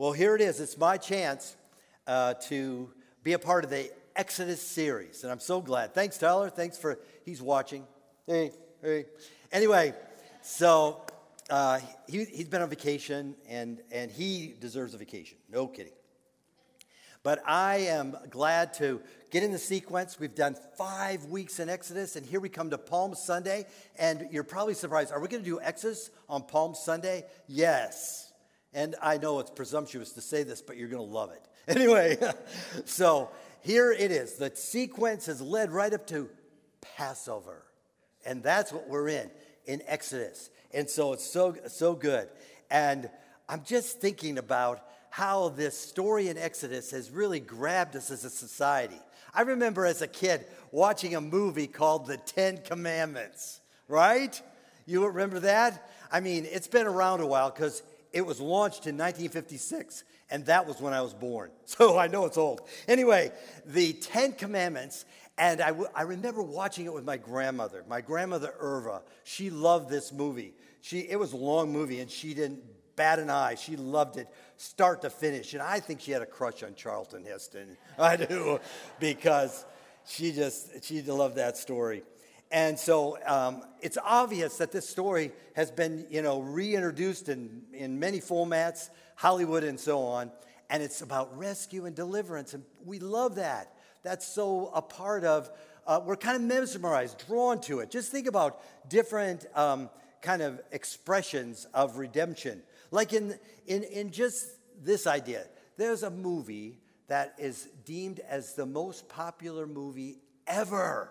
Well, here it is. It's my chance to be a part of the Exodus series, and I'm so glad. Thanks, Tyler. Thanks for, he's watching. Hey. Anyway, so he's been on vacation, and he deserves a vacation. No kidding. But I am glad to get in the sequence. We've done 5 weeks in Exodus, and here we come to Palm Sunday. And you're probably surprised, are we going to do Exodus on Palm Sunday? Yes. And I know it's presumptuous to say this, but you're going to love it. Anyway, so here it is. The sequence has led right up to Passover. And that's what we're in Exodus. And so it's so good. And I'm just thinking about how this story in Exodus has really grabbed us as a society. I remember as a kid watching a movie called The Ten Commandments, right? You remember that? I mean, it's been around a while because it was launched in 1956, and that was when I was born. So I know it's old. Anyway, the Ten Commandments, and I remember watching it with my grandmother Irva. She loved this movie. It was a long movie, and she didn't bat an eye. She loved it start to finish, and I think she had a crush on Charlton Heston. I do, because she loved that story. And so it's obvious that this story has been, reintroduced in many formats, Hollywood and so on, and it's about rescue and deliverance, and we love that. That's so a part of, we're kind of mesmerized, drawn to it. Just think about different kind of expressions of redemption. Like in just this idea, there's a movie that is deemed as the most popular movie ever.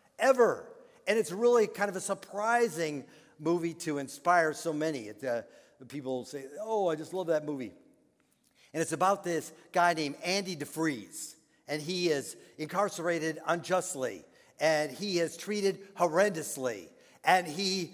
And it's really kind of a surprising movie to inspire so many. People say, oh, I just love that movie. And it's about this guy named Andy DeFries. And he is incarcerated unjustly. And he is treated horrendously. And he,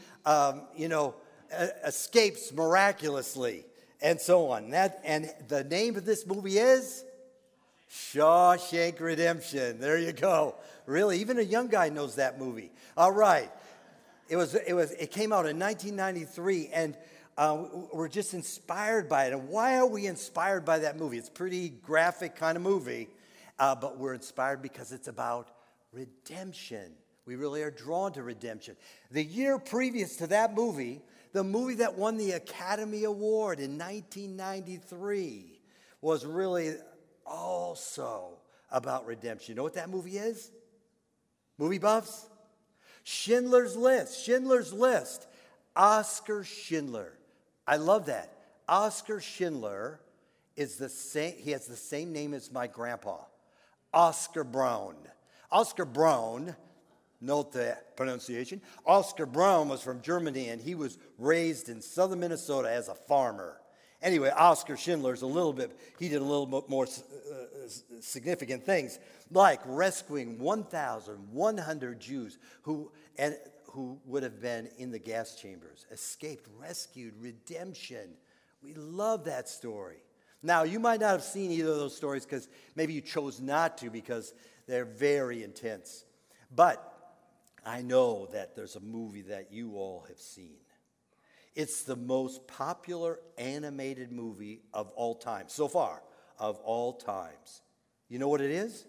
escapes miraculously. And so on. And the name of this movie is Shawshank Redemption. There you go. Really, even a young guy knows that movie. All right. It came out in 1993, and we're just inspired by it. And why are we inspired by that movie? It's a pretty graphic kind of movie, but we're inspired because it's about redemption. We really are drawn to redemption. The year previous to that movie, the movie that won the Academy Award in 1993 was really also about redemption. You know what that movie is? Movie buffs? Schindler's List. Oskar Schindler. I love that. Oskar Schindler is he has the same name as my grandpa, Oscar Brown. Oscar Brown, note the pronunciation, Oscar Brown was from Germany, and he was raised in southern Minnesota as a farmer. Anyway, Oskar Schindler he did a little bit more significant things, like rescuing 1,100 Jews who would have been in the gas chambers, escaped, rescued, redemption. We love that story. Now, you might not have seen either of those stories because maybe you chose not to because they're very intense. But I know that there's a movie that you all have seen. It's the most popular animated movie of all time, so far, of all times. You know what it is?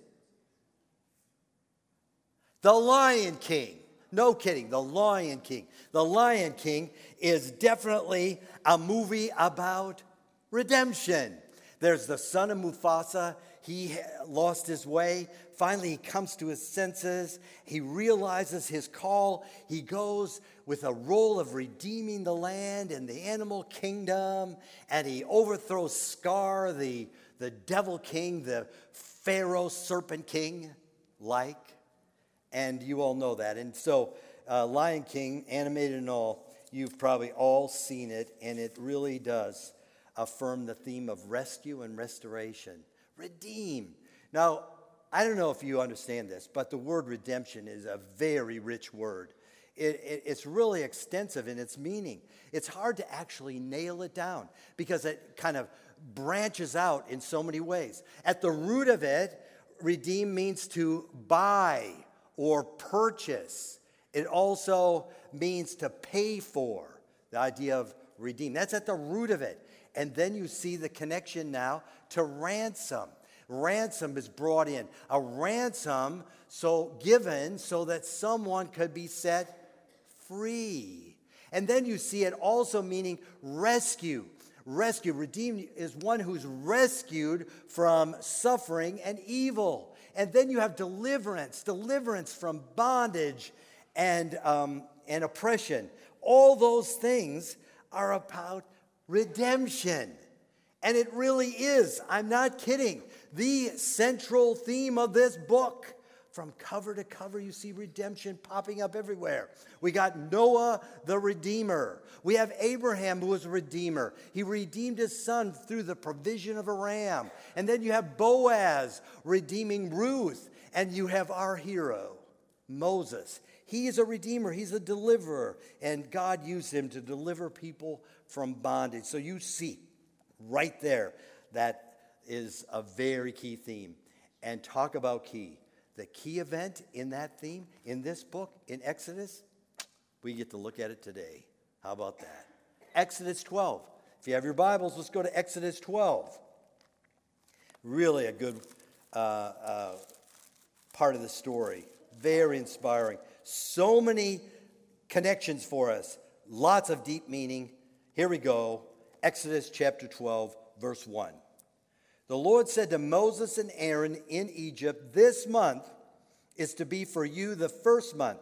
The Lion King. No kidding, The Lion King. The Lion King is definitely a movie about redemption. There's the son of Mufasa. He lost his way. Finally, he comes to his senses. He realizes his call. He goes with a role of redeeming the land and the animal kingdom. And he overthrows Scar, the devil king, the Pharaoh serpent king, And you all know that. And so, Lion King, animated and all, you've probably all seen it. And it really does affirm the theme of rescue and restoration. Redeem. Now, I don't know if you understand this, but the word redemption is a very rich word. It's really extensive in its meaning. It's hard to actually nail it down because it kind of branches out in so many ways. At the root of it, redeem means to buy or purchase. It also means to pay for, the idea of redeem. That's at the root of it. And then you see the connection now to ransom. Ransom is brought in. A ransom given so that someone could be set free. And then you see it also meaning rescue. Rescue. Redeemed is one who's rescued from suffering and evil. And then you have deliverance. Deliverance from bondage and oppression. All those things are about redemption. And it really is, I'm not kidding, the central theme of this book. From cover to cover, you see redemption popping up everywhere. We got Noah, the Redeemer. We have Abraham, who was a Redeemer. He redeemed his son through the provision of a ram. And then you have Boaz redeeming Ruth. And you have our hero, Moses. He is a Redeemer. He's a deliverer. And God used him to deliver people from bondage. So you see right there, that is a very key theme. And talk about key. The key event in that theme, in this book, in Exodus, we get to look at it today. How about that? Exodus 12. If you have your Bibles, let's go to Exodus 12. Really a good part of the story. Very inspiring. So many connections for us. Lots of deep meaning. Here we go. Exodus chapter 12, verse 1. The Lord said to Moses and Aaron in Egypt, this month is to be for you the first month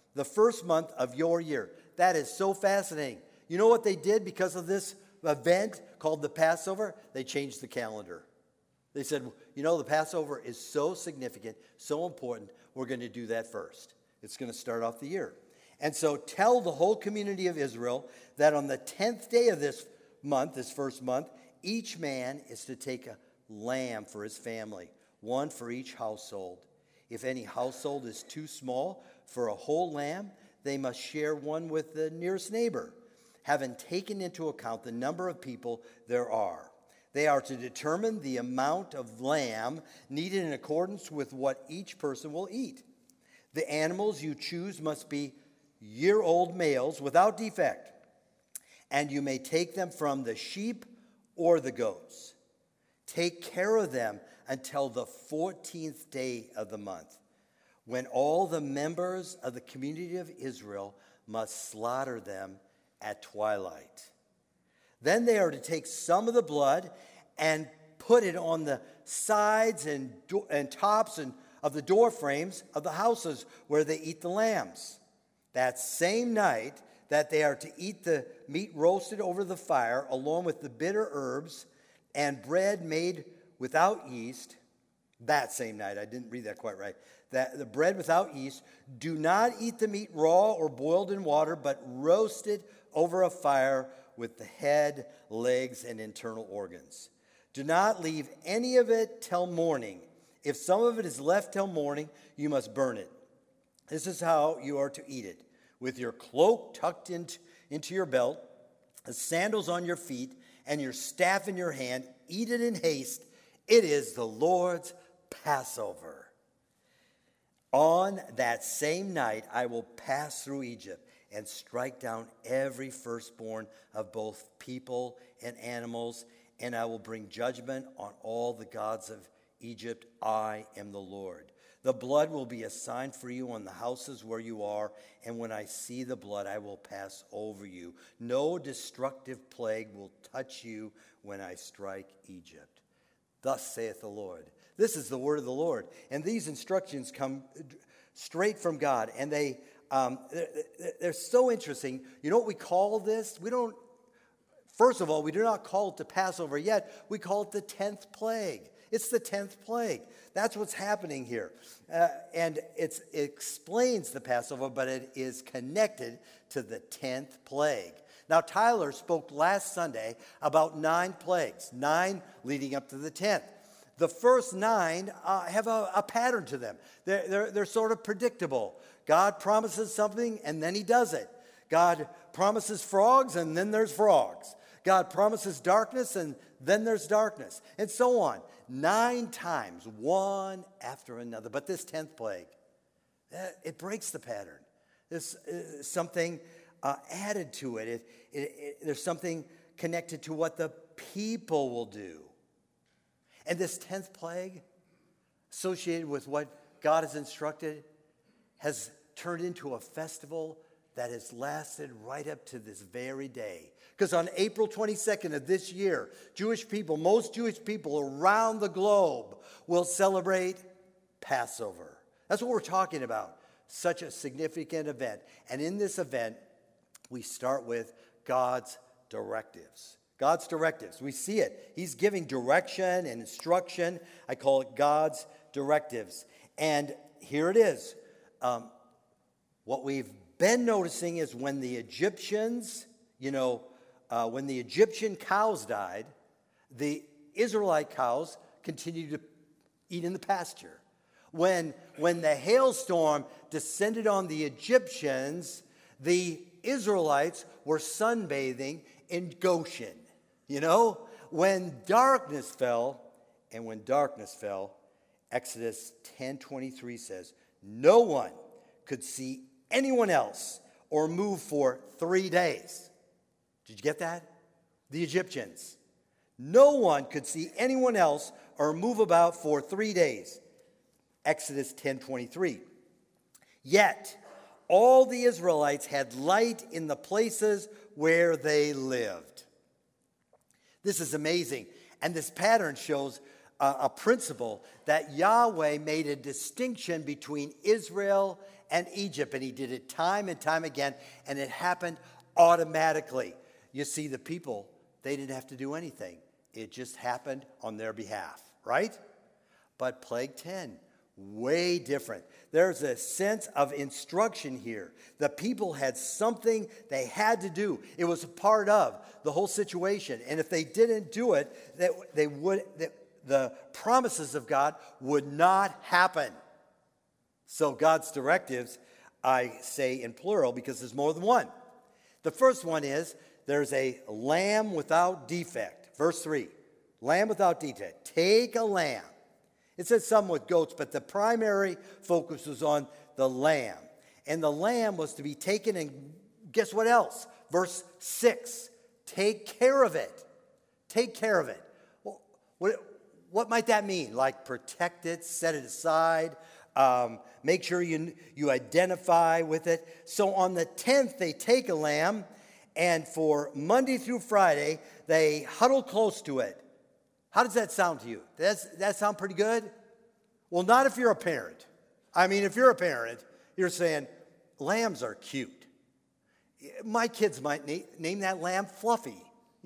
of your year. That is so fascinating. You know what they did because of this event called the Passover? They changed the calendar. They said, the Passover is so significant, so important, we're going to do that first. It's going to start off the year. And so tell the whole community of Israel that on the 10th day of this month, this first month, each man is to take a lamb for his family, one for each household. If any household is too small for a whole lamb, they must share one with the nearest neighbor, having taken into account the number of people there are. They are to determine the amount of lamb needed in accordance with what each person will eat. The animals you choose must be year-old males without defect, and you may take them from the sheep or the goats. Take care of them until the 14th day of the month, when all the members of the community of Israel must slaughter them at twilight. Then they are to take some of the blood and put it on the sides and tops of the door frames of the houses where they eat the lambs. That same night that they are to eat the meat roasted over the fire, along with the bitter herbs and bread made without yeast. That same night, I didn't read that quite right. That the bread without yeast. Do not eat the meat raw or boiled in water, but roasted over a fire with the head, legs, and internal organs. Do not leave any of it till morning. If some of it is left till morning, you must burn it. This is how you are to eat it: with your cloak tucked into your belt, the sandals on your feet, and your staff in your hand. Eat it in haste. It is the Lord's Passover. On that same night, I will pass through Egypt and strike down every firstborn of both people and animals, and I will bring judgment on all the gods of Egypt. I am the Lord. The blood will be a sign for you on the houses where you are, and when I see the blood, I will pass over you. No destructive plague will touch you when I strike Egypt. Thus saith the Lord. This is the word of the Lord. And these instructions come straight from God, and they're so interesting. You know what we call this? First of all, we do not call it the Passover yet. We call it the 10th plague. It's the 10th plague. That's what's happening here. And it explains the Passover, but it is connected to the 10th plague. Now, Tyler spoke last Sunday about 9 plagues, 9 leading up to the 10th. The first 9 have a pattern to them. They're sort of predictable. God promises something, and then he does it. God promises frogs, and then there's frogs. God promises darkness, and then there's darkness, and so on. 9 times, one after another. But this 10th plague, it breaks the pattern. There's something added to it. There's something connected to what the people will do. And this 10th plague, associated with what God has instructed, has turned into a festival that has lasted right up to this very day. Because on April 22nd of this year, most Jewish people around the globe will celebrate Passover. That's what we're talking about. Such a significant event. And in this event, we start with God's directives. God's directives. We see it. He's giving direction and instruction. I call it God's directives. And here it is. What we've been noticing is when the Egyptians, when the Egyptian cows died, the Israelite cows continued to eat in the pasture. When the hailstorm descended on the Egyptians, the Israelites were sunbathing in Goshen. When darkness fell, Exodus 10:23 says, no one could see anyone else or move for 3 days. Did you get that? The Egyptians. No one could see anyone else or move about for 3 days. Exodus 10:23. Yet all the Israelites had light in the places where they lived. This is amazing. And this pattern shows a principle that Yahweh made a distinction between Israel and Egypt. And he did it time and time again. And it happened automatically. You see, the people, they didn't have to do anything. It just happened on their behalf, right? But Plague 10, way different. There's a sense of instruction here. The people had something they had to do. It was a part of the whole situation. And if they didn't do it, the promises of God would not happen. So God's directives, I say in plural because there's more than one. The first one is there's a lamb without defect. Verse 3, lamb without defect. Take a lamb. It says some with goats, but the primary focus was on the lamb. And the lamb was to be taken, and guess what else? Verse 6, take care of it. Take care of it. Well, what might that mean? Like protect it, set it aside, make sure you identify with it. So on the 10th, they take a lamb, and for Monday through Friday, they huddle close to it. How does that sound to you? Does that sound pretty good? Well, not if you're a parent. I mean, if you're a parent, you're saying, lambs are cute. My kids might name that lamb Fluffy,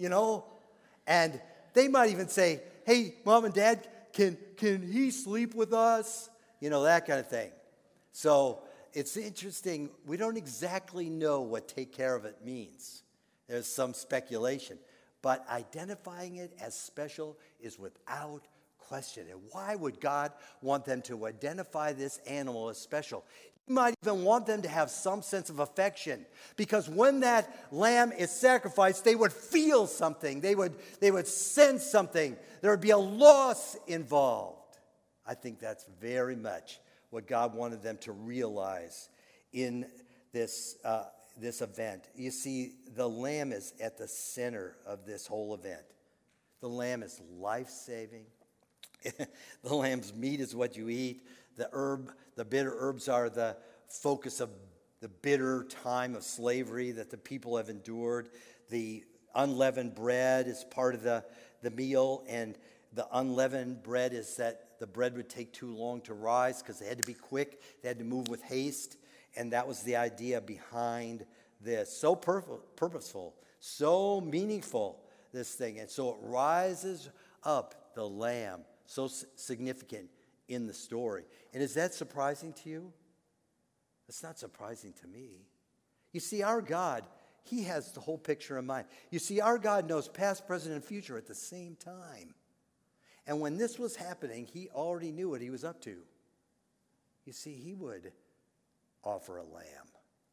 And they might even say, hey, Mom and Dad, can he sleep with us? That kind of thing. So it's interesting. We don't exactly know what take care of it means. There's some speculation. But identifying it as special is without question. And why would God want them to identify this animal as special? He might even want them to have some sense of affection. Because when that lamb is sacrificed, they would feel something. They would sense something. There would be a loss involved. I think that's very much what God wanted them to realize in this event. You see, the lamb is at the center of this whole event. The lamb is life-saving. The lamb's meat is what you eat. The bitter herbs are the focus of the bitter time of slavery that the people have endured. The unleavened bread is part of the meal, and the unleavened bread is that the bread would take too long to rise because they had to be quick. They had to move with haste, and that was the idea behind this. So purposeful, so meaningful, this thing. And so it rises up, the lamb, so significant in the story. And is that surprising to you? It's not surprising to me. You see, our God, he has the whole picture in mind. You see, our God knows past, present, and future at the same time. And when this was happening, he already knew what he was up to. You see, he would offer a lamb.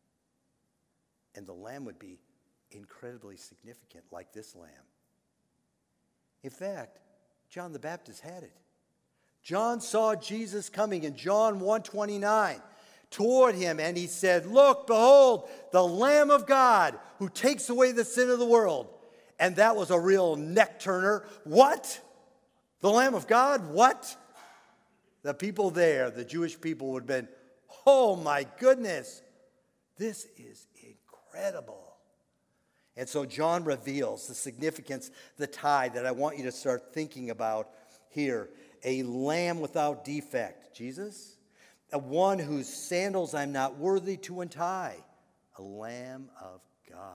And the lamb would be incredibly significant, like this lamb. In fact, John the Baptist had it. John saw Jesus coming in John 1:29 toward him, and he said, look, behold, the Lamb of God who takes away the sin of the world. And that was a real neck turner. What? The Lamb of God? What? The people there, the Jewish people, would have been, oh my goodness, this is incredible. And so John reveals the significance, the tie that I want you to start thinking about here. A lamb without defect. Jesus? A one whose sandals I'm not worthy to untie. A Lamb of God.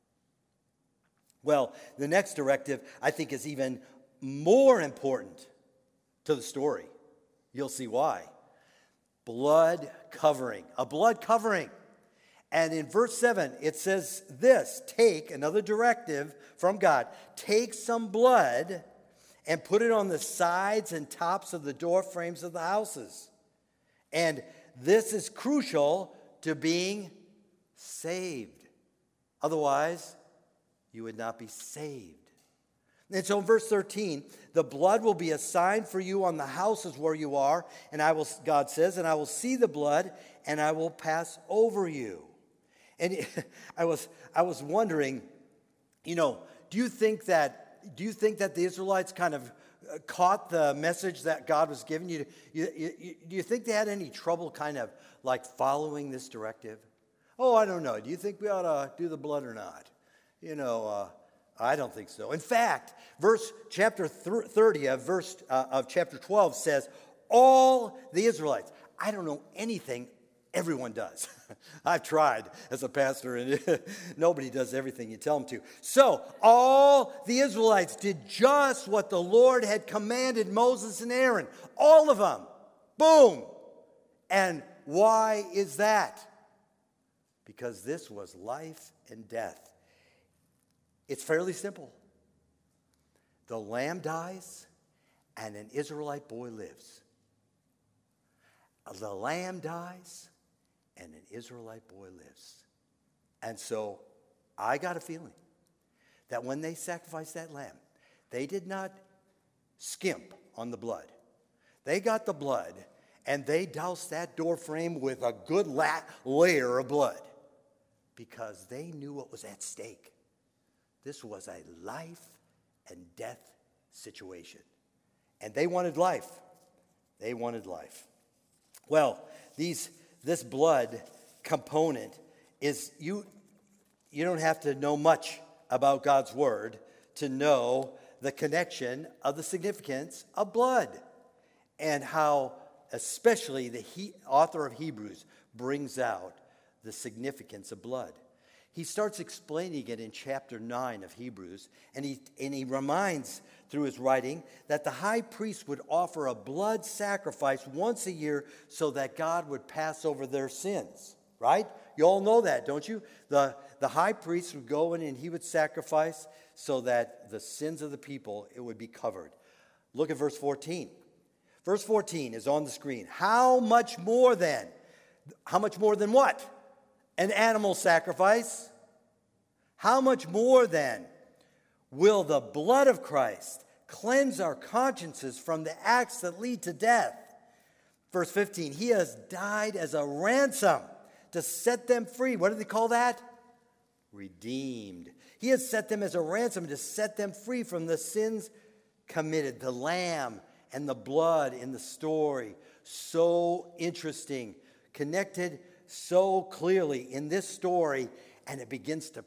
Well, the next directive, I think, is even more important to the story. You'll see why. Blood covering. A blood covering. And in verse 7, it says this, take, another directive from God, take some blood and put it on the sides and tops of the door frames of the houses. And this is crucial to being saved. Otherwise, you would not be saved. And so in verse 13, the blood will be a sign for you on the houses where you are, and I will, God says, and I will see the blood, and I will pass over you. And I was wondering, do you think that the Israelites kind of caught the message that God was giving you? Do you think they had any trouble kind of like following this directive? Oh, I don't know. Do you think we ought to do the blood or not? I don't think so. In fact, chapter 30 of chapter 12 says, all the Israelites. I don't know anything everyone does. I've tried as a pastor, and nobody does everything you tell them to. So all the Israelites did just what the Lord had commanded Moses and Aaron. All of them. Boom. And why is that? Because this was life and death. It's fairly simple. The lamb dies, and an Israelite boy lives. The lamb dies, and an Israelite boy lives. And so I got a feeling that when they sacrificed that lamb, they did not skimp on the blood. They got the blood, and they doused that door frame with a good layer of blood because they knew what was at stake. This was a life and death situation. And they wanted life. They wanted life. Well, this blood component is, you don't have to know much about God's word to know the connection of the significance of blood and how especially the author of Hebrews brings out the significance of blood. He starts explaining it in chapter 9 of Hebrews, and he reminds through his writing that the high priest would offer a blood sacrifice once a year so that God would pass over their sins, right? You all know that, don't you? The high priest would go in and he would sacrifice so that the sins of the people, it would be covered. Look at verse 14. Verse 14 is on the screen. How much more then? How much more than what? An animal sacrifice? How much more then will the blood of Christ cleanse our consciences from the acts that lead to death? Verse 15, he has died as a ransom to set them free. What do they call that? Redeemed. He has set them as a ransom to set them free from the sins committed. The lamb and the blood in the story. So interesting. Connected so clearly in this story, and it begins to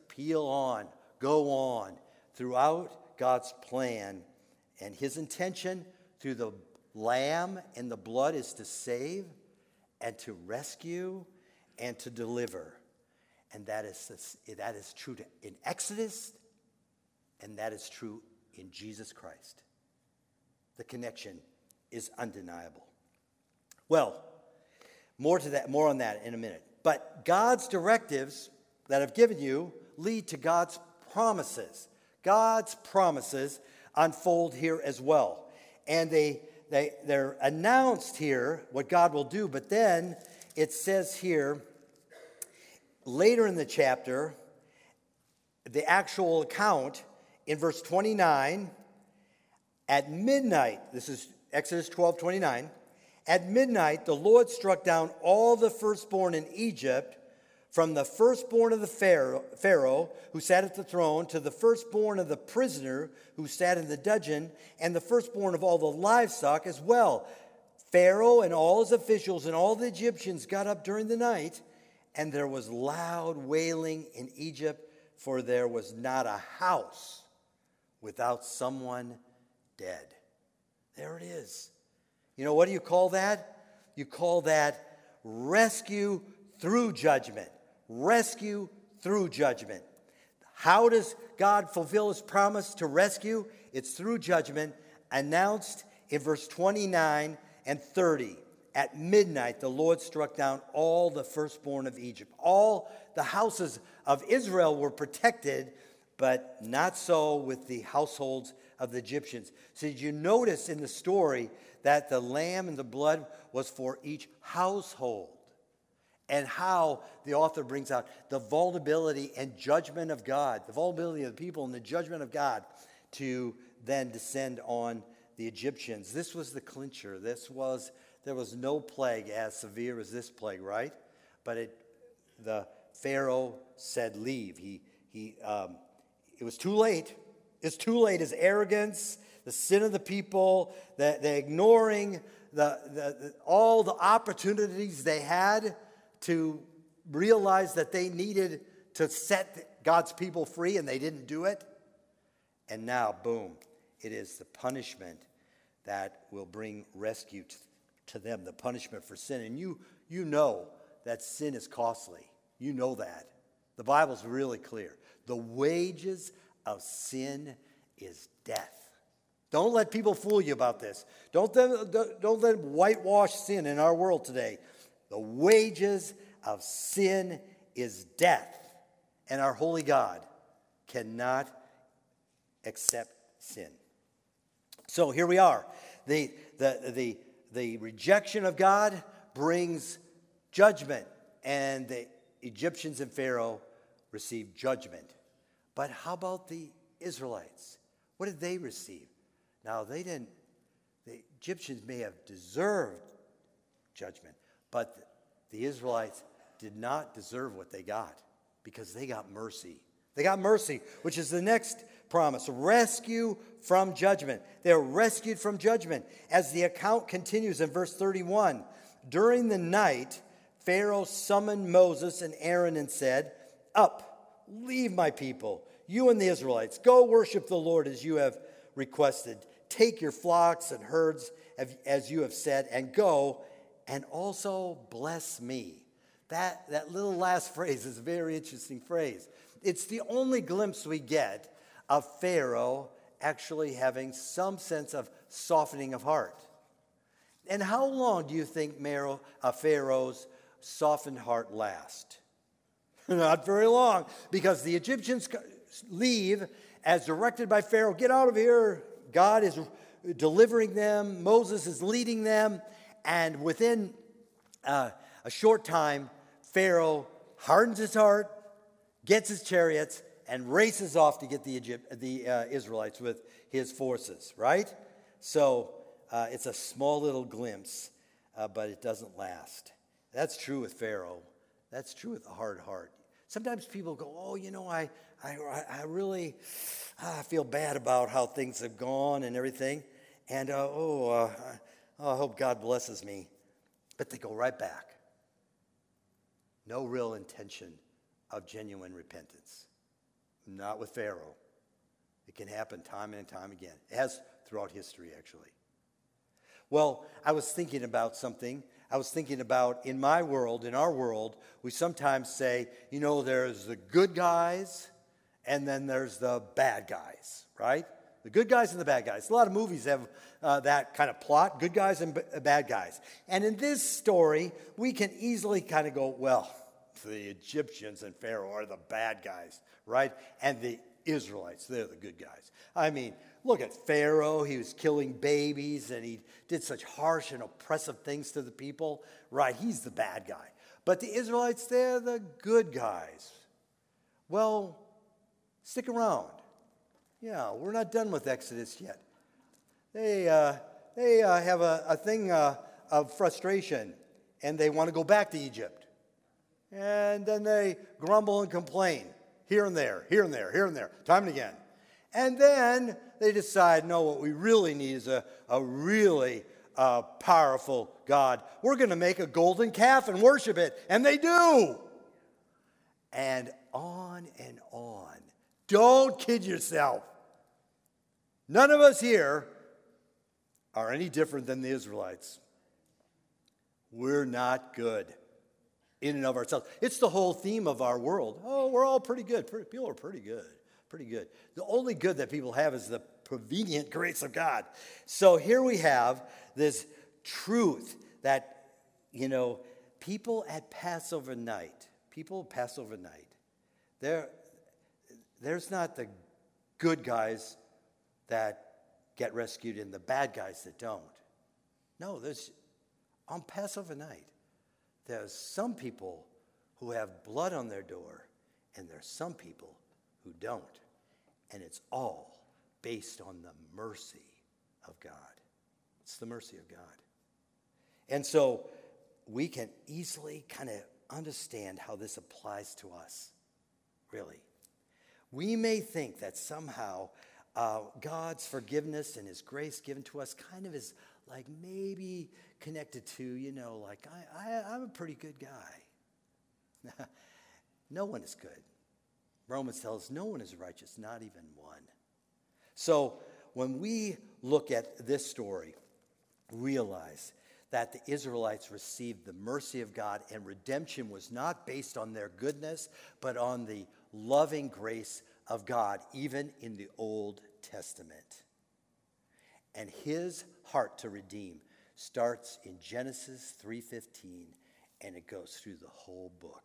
go on throughout God's plan. And his intention through the lamb and the blood is to save and to rescue and to deliver. And that is true in Exodus, and that is true in Jesus Christ. The connection is undeniable. Well, more on that in a minute. But God's directives that I've given you lead to God's promises. God's promises unfold here as well. And they're announced here, what God will do, but then it says here, later in the chapter, the actual account in verse 29, at midnight, this is Exodus 12:29, at midnight, the Lord struck down all the firstborn in Egypt, from the firstborn of the Pharaoh who sat at the throne, to the firstborn of the prisoner who sat in the dungeon, and the firstborn of all the livestock as well. Pharaoh and all his officials and all the Egyptians got up during the night, and there was loud wailing in Egypt, for there was not a house without someone dead. There it is. You know, what do you call that? You call that rescue through judgment. Rescue through judgment. How does God fulfill his promise to rescue? It's through judgment, announced in verse 29 and 30. At midnight, the Lord struck down all the firstborn of Egypt. All the houses of Israel were protected, but not so with the households of the Egyptians. So did you notice in the story that the lamb and the blood was for each household? And how the author brings out the vulnerability and judgment of God, the vulnerability of the people and the judgment of God to then descend on the Egyptians. This was the clincher. There was no plague as severe as this plague, right? But the Pharaoh said, leave. It was too late. It's too late. His arrogance, the sin of the people, the ignoring all the opportunities they had to realize that they needed to set God's people free, and they didn't do it. And now, boom, it is the punishment that will bring rescue to them, the punishment for sin. And you know that sin is costly. You know that. The Bible's really clear. The wages of sin is death. Don't let people fool you about this. Don't let them whitewash sin in our world today. The wages of sin is death. And our holy God cannot accept sin. So here we are. The rejection of God brings judgment. And the Egyptians and Pharaoh received judgment. But how about the Israelites? What did they receive? Now, the Egyptians may have deserved judgment, but the Israelites did not deserve what they got because they got mercy. They got mercy, which is the next promise, rescue from judgment. They're rescued from judgment. As the account continues in verse 31, during the night, Pharaoh summoned Moses and Aaron and said, up, leave my people, you and the Israelites. Go worship the Lord as you have requested. Take your flocks and herds as you have said, and go, and also bless me. That little last phrase is a very interesting phrase. It's the only glimpse we get of Pharaoh actually having some sense of softening of heart. And how long do you think Pharaoh's softened heart last? Not very long, because the Egyptians leave as directed by Pharaoh. Get out of here. God is delivering them. Moses is leading them. And within a short time, Pharaoh hardens his heart, gets his chariots, and races off to get the Israelites with his forces, right? So it's a small little glimpse, but it doesn't last. That's true with Pharaoh. That's true with a hard heart. Sometimes people go, oh, you know, I really feel bad about how things have gone and everything. And, I hope God blesses me. But they go right back. No real intention of genuine repentance. Not with Pharaoh. It can happen time and time again. It has throughout history, actually. Well, I was thinking about something. I was thinking about in my world, in our world, we sometimes say, you know, there's the good guys and then there's the bad guys, right? The good guys and the bad guys. A lot of movies have that kind of plot, good guys and bad guys. And in this story, we can easily kind of go, well, the Egyptians and Pharaoh are the bad guys, right? And the Israelites, they're the good guys. I mean, look at Pharaoh. He was killing babies and he did such harsh and oppressive things to the people, right? He's the bad guy. But the Israelites, they're the good guys. Well, stick around. Yeah, we're not done with Exodus yet. They have a thing of frustration, and they want to go back to Egypt. And then they grumble and complain here and there, here and there, here and there, time and again. And then they decide, no, what we really need is a really powerful God. We're going to make a golden calf and worship it. And they do. And on and on. Don't kid yourself. None of us here are any different than the Israelites. We're not good in and of ourselves. It's the whole theme of our world. Oh, we're all pretty good. People are pretty good. Pretty good. The only good that people have is the prevenient grace of God. So here we have this truth that, people at Passover night, there's not the good guys that get rescued and the bad guys that don't. No, on Passover night, there's some people who have blood on their door, and there's some people who don't. And it's all based on the mercy of God. It's the mercy of God. And so we can easily kind of understand how this applies to us, really. We may think that somehow God's forgiveness and his grace given to us kind of is like maybe connected to, I'm a pretty good guy. No one is good. Romans tells us no one is righteous, not even one. So when we look at this story, realize that the Israelites received the mercy of God, and redemption was not based on their goodness, but on the loving grace of God, even in the Old Testament. And his heart to redeem starts in Genesis 3:15, and it goes through the whole book.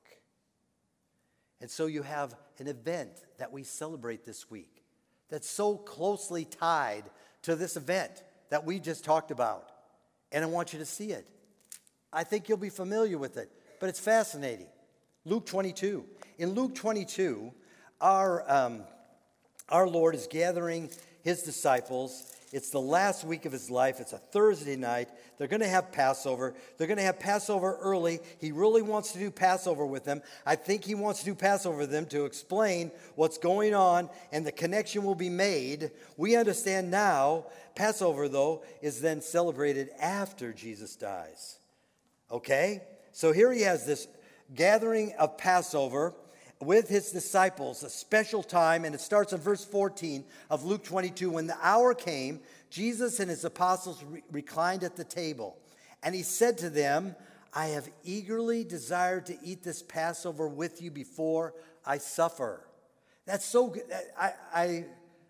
And so you have an event that we celebrate this week that's so closely tied to this event that we just talked about. And I want you to see it. I think you'll be familiar with it, but it's fascinating. Luke 22. In Luke 22, our Lord is gathering his disciples. It's the last week of his life. It's a Thursday night. They're going to have Passover. They're going to have Passover early. He really wants to do Passover with them. I think he wants to do Passover with them to explain what's going on, and the connection will be made. We understand now, Passover, though, is then celebrated after Jesus dies. Okay? So here he has this gathering of Passover with his disciples, a special time, and it starts in verse 14 of Luke 22. When the hour came, Jesus and his apostles reclined at the table, and he said to them, I have eagerly desired to eat this Passover with you before I suffer. That's so good. I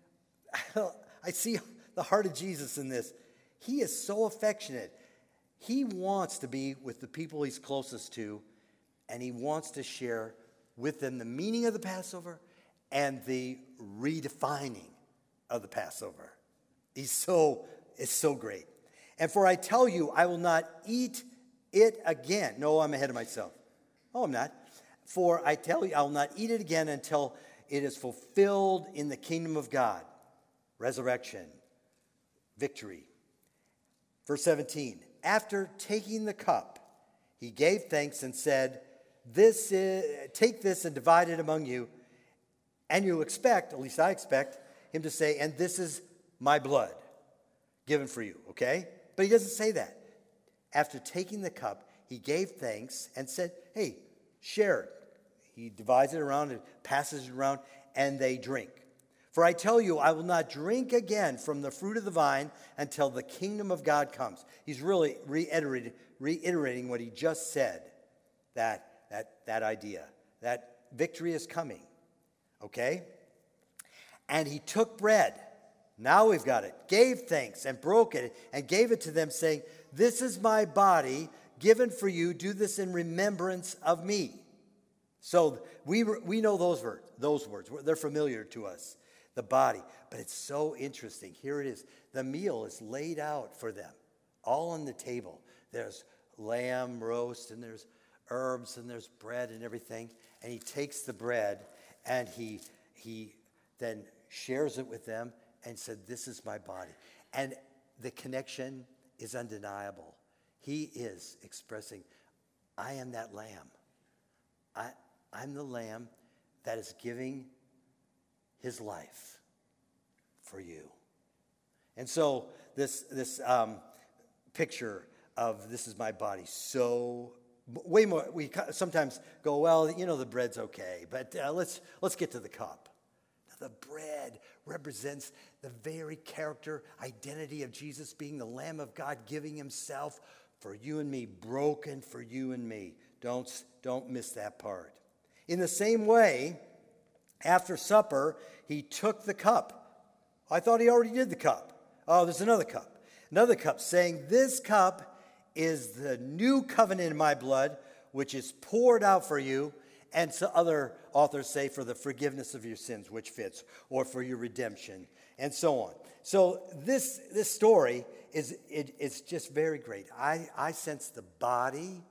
see the heart of Jesus in this. He is so affectionate. He wants to be with the people he's closest to, and he wants to share with them the meaning of the Passover and the redefining of the Passover. It's so great. And for I tell you, I will not eat it again. No, I'm ahead of myself. Oh, I'm not. For I tell you, I will not eat it again until it is fulfilled in the kingdom of God. Resurrection, victory. Verse 17, after taking the cup, he gave thanks and said, take this and divide it among you. And you expect, at least I expect, him to say, and this is my blood given for you, okay? But he doesn't say that. After taking the cup, he gave thanks and said, hey, share it. He divides it around and passes it around, and they drink. For I tell you, I will not drink again from the fruit of the vine until the kingdom of God comes. He's really reiterating what he just said, that idea, that victory is coming, okay? And he took bread. Now we've got it. Gave thanks and broke it and gave it to them, saying, this is my body given for you. Do this in remembrance of me. So we know those words. They're familiar to us, the body. But it's so interesting. Here it is. The meal is laid out for them, all on the table. There's lamb roast, and there's herbs, and there's bread and everything. And he takes the bread, and he then shares it with them and said, this is my body. And the connection is undeniable. He is expressing, I am that lamb. I'm the lamb that is giving his life for you. And so this picture of this is my body, so way more, we sometimes go, well, the bread's okay, but let's get to the cup. Now, the bread represents the very character, identity of Jesus being the Lamb of God, giving himself for you and me, broken for you and me. Don't miss that part. In the same way, after supper, he took the cup. I thought he already did the cup. Oh, there's another cup. Another cup, saying, this cup is the new covenant in my blood, which is poured out for you. And so other authors say for the forgiveness of your sins, which fits, or for your redemption, and so on. So this story is just very great. I sense the body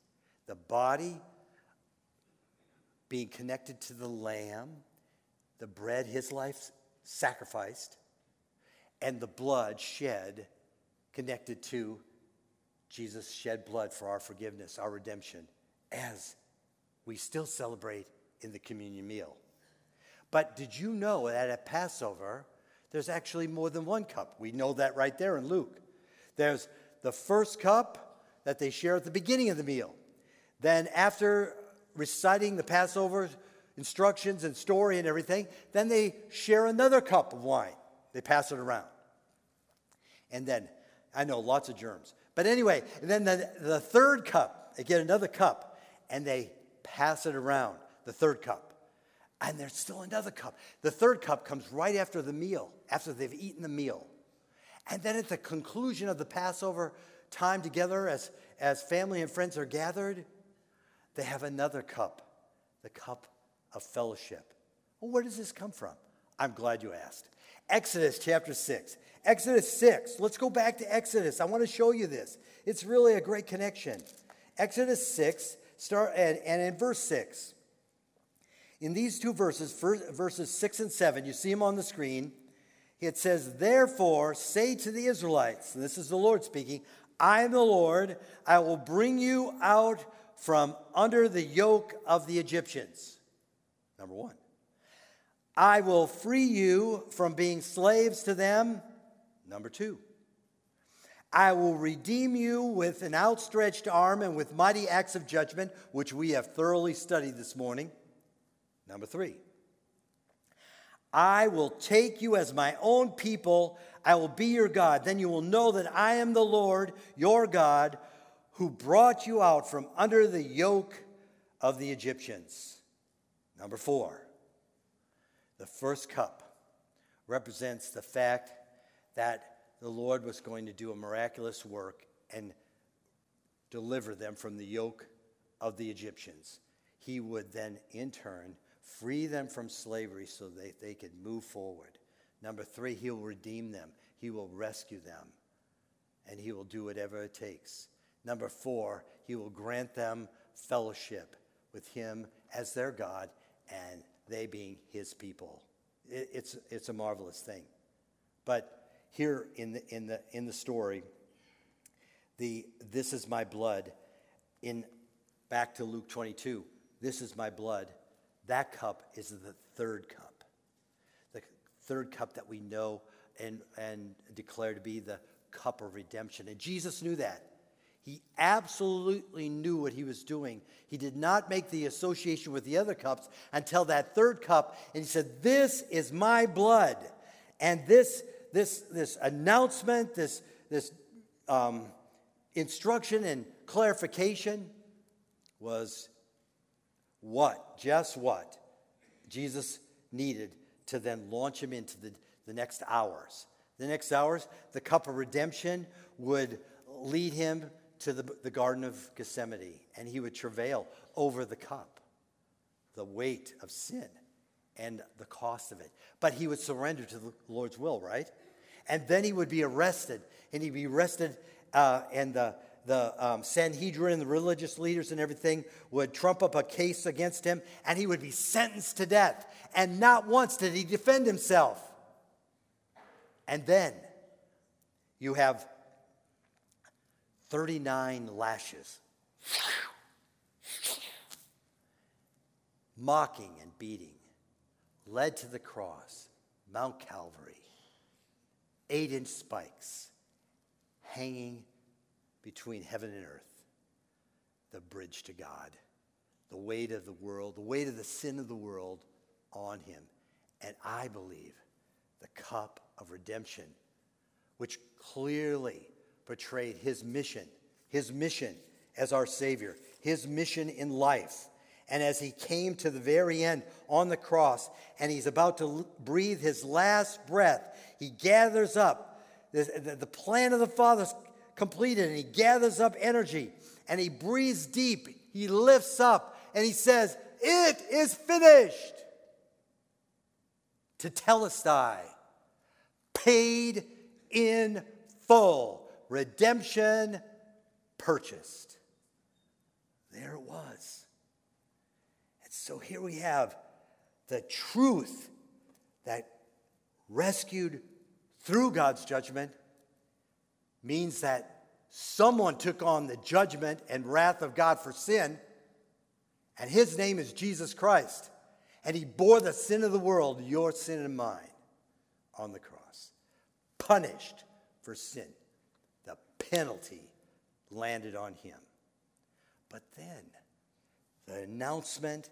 being connected to the lamb, the bread, his life sacrificed, and the blood shed connected to Jesus shed blood for our forgiveness, our redemption, as we still celebrate in the communion meal. But did you know that at Passover, there's actually more than one cup? We know that right there in Luke. There's the first cup that they share at the beginning of the meal. Then after reciting the Passover instructions and story and everything, then they share another cup of wine. They pass it around. And then, I know, lots of germs. But anyway, and then the third cup, they get another cup, and they pass it around, the third cup. And there's still another cup. The third cup comes right after the meal, after they've eaten the meal. And then at the conclusion of the Passover time together, as family and friends are gathered, they have another cup, the cup of fellowship. Well, where does this come from? I'm glad you asked. Exodus chapter 6. Exodus 6. Let's go back to Exodus. I want to show you this. It's really a great connection. Exodus 6, and in verse 6. In these two verses, verses 6 and 7, you see them on the screen. It says, therefore, say to the Israelites, and this is the Lord speaking, I am the Lord, I will bring you out from under the yoke of the Egyptians. Number one. I will free you from being slaves to them. Number two. I will redeem you with an outstretched arm and with mighty acts of judgment, which we have thoroughly studied this morning. Number three. I will take you as my own people. I will be your God. Then you will know that I am the Lord, your God, who brought you out from under the yoke of the Egyptians. Number four. The first cup represents the fact that the Lord was going to do a miraculous work and deliver them from the yoke of the Egyptians. He would then, in turn, free them from slavery so that they could move forward. Number three, he will redeem them. He will rescue them. And he will do whatever it takes. Number four, he will grant them fellowship with him as their God and they being his people. It's a marvelous thing. But here in the story, this is my blood. Back to Luke 22, this is my blood. That cup is the third cup. The third cup that we know and declare to be the cup of redemption. And Jesus knew that. He absolutely knew what he was doing. He did not make the association with the other cups until that third cup. And he said, this is my blood. And this announcement, this instruction and clarification was just what Jesus needed to then launch him into the next hours. The next hours, the cup of redemption would lead him to the Garden of Gethsemane, and he would travail over the cup, the weight of sin and the cost of it. But he would surrender to the Lord's will, right? And then he would be arrested, and he'd be arrested, and the Sanhedrin, the religious leaders and everything would trump up a case against him, and he would be sentenced to death. And not once did he defend himself. And then you have 39 lashes. mocking and beating, led to the cross, Mount Calvary, 8-inch spikes hanging between heaven and earth, the bridge to God, the weight of the world, the weight of the sin of the world on him. And I believe the cup of redemption, which clearly portrayed his mission as our Savior, his mission in life. And as he came to the very end on the cross and he's about to breathe his last breath, he gathers up. The plan of the Father's completed, and he gathers up energy and he breathes deep. He lifts up and he says, "It is finished." Tetelestai, paid in full, redemption purchased. There it was. And so here we have the truth that rescued through God's judgment means that someone took on the judgment and wrath of God for sin, and his name is Jesus Christ. And he bore the sin of the world, your sin and mine, on the cross. Punished for sin. The penalty landed on him. But then, the announcement,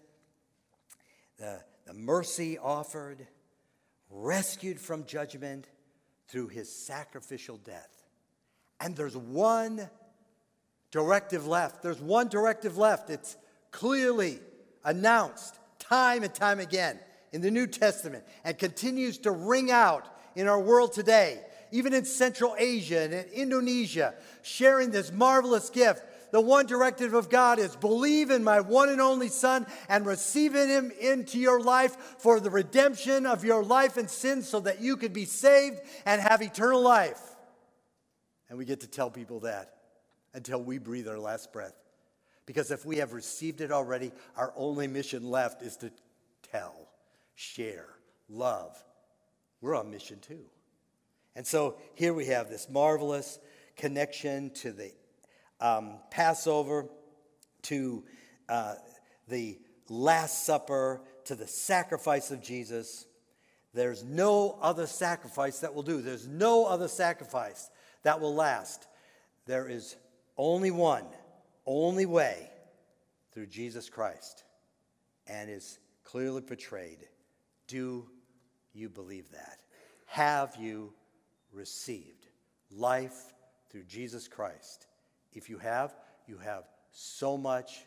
the mercy offered, rescued from judgment through his sacrificial death. And there's one directive left. There's one directive left. It's clearly announced time and time again in the New Testament and continues to ring out in our world today, even in Central Asia and in Indonesia, sharing this marvelous gift. The one directive of God is believe in my one and only Son and receive him into your life for the redemption of your life and sin so that you could be saved and have eternal life. And we get to tell people that until we breathe our last breath. Because if we have received it already, our only mission left is to tell, share, love. We're on mission too. And so here we have this marvelous connection to the Passover, to the Last Supper, to the sacrifice of Jesus. There's no other sacrifice that will do. There's no other sacrifice that will last. There is only one, only way, through Jesus Christ, and is clearly portrayed. Do you believe that? Have you received life through Jesus Christ? If you have so much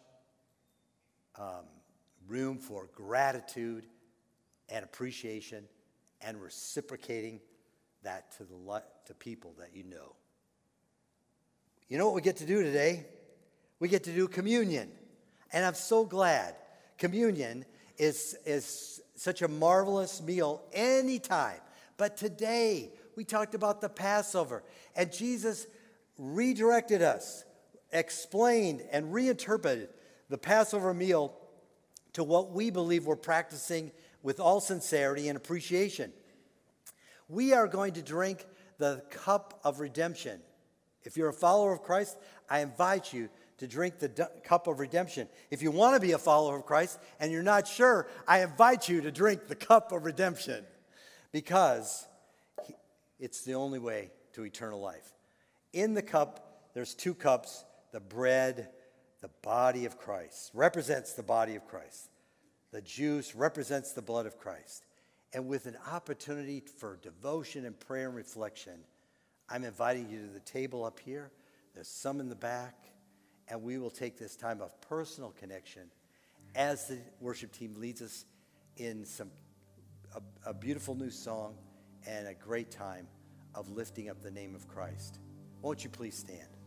room for gratitude and appreciation and reciprocating that to people that you know. You know what we get to do today? We get to do communion. And I'm so glad. Communion is such a marvelous meal anytime. But today, we talked about the Passover. And Jesus redirected us, explained and reinterpreted the Passover meal to what we believe we're practicing with all sincerity and appreciation. We are going to drink the cup of redemption. If you're a follower of Christ, I invite you to drink the cup of redemption. If you want to be a follower of Christ and you're not sure, I invite you to drink the cup of redemption because it's the only way to eternal life. In the cup, there's two cups. The bread, the body of Christ, represents the body of Christ. The juice represents the blood of Christ. And with an opportunity for devotion and prayer and reflection, I'm inviting you to the table up here. There's some in the back. And we will take this time of personal connection as the worship team leads us in a beautiful new song and a great time of lifting up the name of Christ. Won't you please stand?